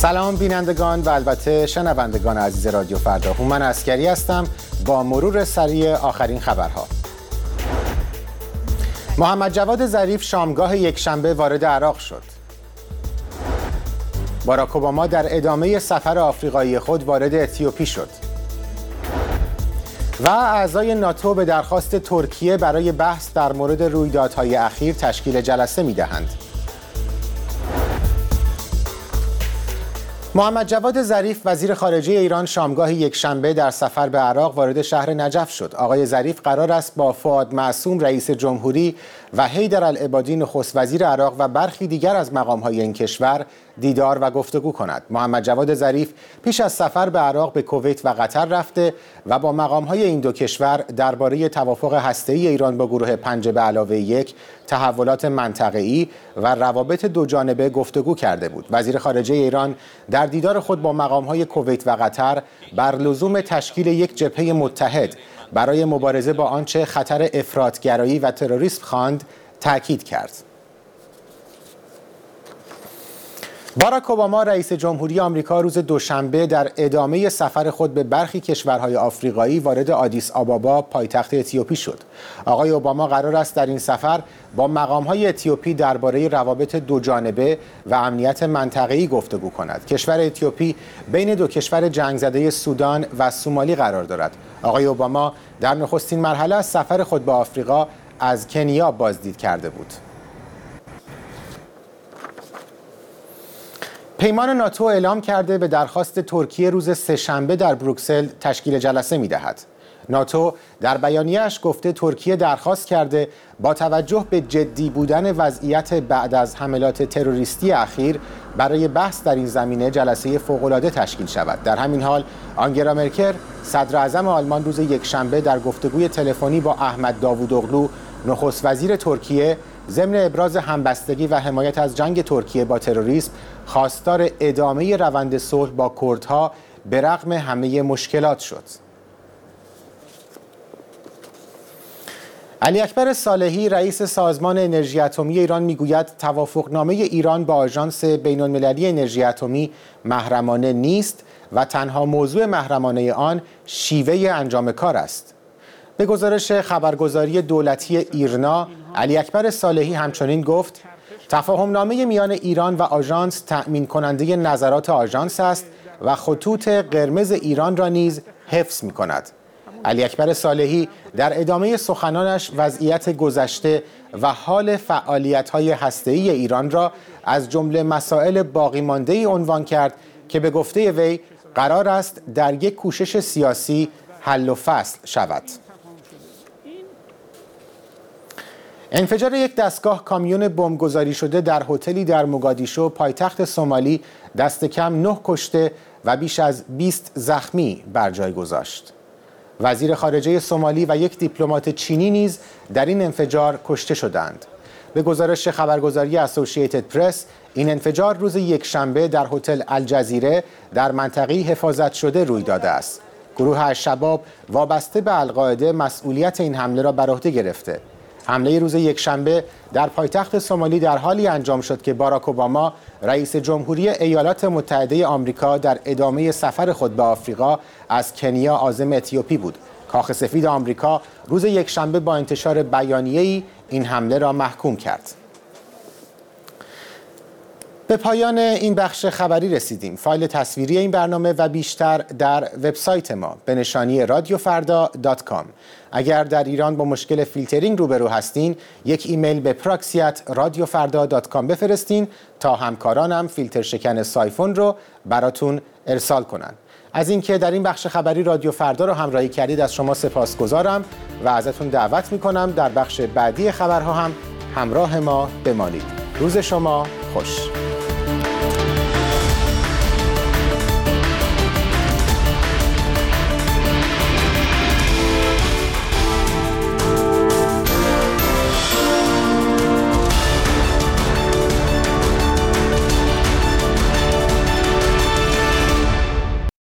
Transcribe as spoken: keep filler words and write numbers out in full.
سلام بینندگان و البته شنوندگان عزیز رادیو فردا. هومن عسکری هستم با مرور سریع آخرین خبرها. محمد جواد ظریف شامگاه یکشنبه وارد عراق شد. باراک اوباما در ادامه سفر آفریقایی خود وارد اتیوپی شد. و اعضای ناتو به درخواست ترکیه برای بحث در مورد رویدادهای اخیر تشکیل جلسه می‌دهند. محمد جواد ظریف وزیر خارجه ایران شامگاه یکشنبه در سفر به عراق وارد شهر نجف شد. آقای ظریف قرار است با فؤاد معصوم رئیس جمهوری و حیدرالعبادی نخست وزیر عراق و برخی دیگر از مقام‌های این کشور دیدار و گفتگو کند. محمد جواد ظریف پیش از سفر به عراق به کویت و قطر رفته و با مقام‌های این دو کشور درباره توافق هسته‌ای ایران با گروه پنج به علاوه یک، تحولات منطقه‌ای و روابط دوجانبه گفتگو کرده بود. وزیر خارجه ایران در دیدار خود با مقام‌های کویت و قطر بر لزوم تشکیل یک جبهه متحد برای مبارزه با آنچه خطر افراط‌گرایی و تروریسم خواند تاکید کرد. باراک اوباما رئیس جمهوری آمریکا روز دوشنبه در ادامه سفر خود به برخی کشورهای آفریقایی وارد آدیس آبابا پایتخت اتیوپی شد. آقای اوباما قرار است در این سفر با مقام‌های اتیوپی درباره روابط دوجانبه و امنیت منطقه‌ای گفتگو کند. کشور اتیوپی بین دو کشور جنگ زده سودان و سومالی قرار دارد. آقای اوباما در نخستین مرحله از سفر خود به آفریقا از کنیا بازدید کرده بود. پیمان ناتو اعلام کرده به درخواست ترکیه روز سه‌شنبه در بروکسل تشکیل جلسه می‌دهد. ناتو در بیانیه‌اش گفته ترکیه درخواست کرده با توجه به جدی بودن وضعیت بعد از حملات تروریستی اخیر برای بحث در این زمینه جلسه فوق‌العاده تشکیل شود. در همین حال آنگلا مرکل صدر اعظم آلمان روز یکشنبه در گفتگوی تلفنی با احمد داوودوغلو نخست وزیر ترکیه ضمن ابراز همبستگی و حمایت از جنگ ترکیه با تروریسم خواستار ادامه روند صلح با کردها به رغم همه مشکلات شد. علی اکبر صالحی رئیس سازمان انرژی اتمی ایران میگوید توافقنامه ایران با آژانس بین‌المللی انرژی اتمی محرمانه نیست و تنها موضوع محرمانه آن شیوه انجام کار است. به گزارش خبرگزاری دولتی ایرنا، علی اکبر صالحی همچنین گفت تفاهمنامه میان ایران و آژانس تأمین کننده نظرات آژانس است و خطوط قرمز ایران را نیز حفظ می کند. علی اکبر صالحی در ادامه سخنانش وضعیت گذشته و حال فعالیت‌های هسته‌ای ایران را از جمله مسائل باقی مانده‌ای عنوان کرد که به گفته وی قرار است در یک کوشش سیاسی حل و فصل شود. انفجار یک دستگاه کامیون بمبگذاری شده در هتلی در موگادیشو پایتخت سومالی دست کم نه کشته و بیش از بیست زخمی بر جای گذاشت. وزیر خارجه سومالی و یک دیپلمات چینی نیز در این انفجار کشته شدند. به گزارش خبرگزاری اسوسییتد پرس، این انفجار روز یکشنبه در هتل الجزیره در منطقه حفاظت شده روی داده است. گروه الشباب وابسته به القاعده مسئولیت این حمله را بر عهده گرفته. حمله روز یکشنبه در پایتخت سومالی در حالی انجام شد که باراک اوباما رئیس جمهوری ایالات متحده آمریکا در ادامه سفر خود به آفریقا از کنیا عازم اتیوپی بود. کاخ سفید آمریکا روز یکشنبه با انتشار بیانیه‌ای این حمله را محکوم کرد. به پایان این بخش خبری رسیدیم. فایل تصویری این برنامه و بیشتر در وبسایت ما به نشانی رادیو فردا دات کام. اگر در ایران با مشکل فیلترینگ روبرو هستین، یک ایمیل به پراکسی ات رادیو فردا دات کام بفرستین تا همکارانم فیلتر شکن سایفون رو براتون ارسال کنن. از اینکه در این بخش خبری رادیو فردا رو همراهی کردید از شما سپاسگزارم و ازتون دعوت میکنم در بخش بعدی خبرها هم همراه ما بمانید. روز شما خوش.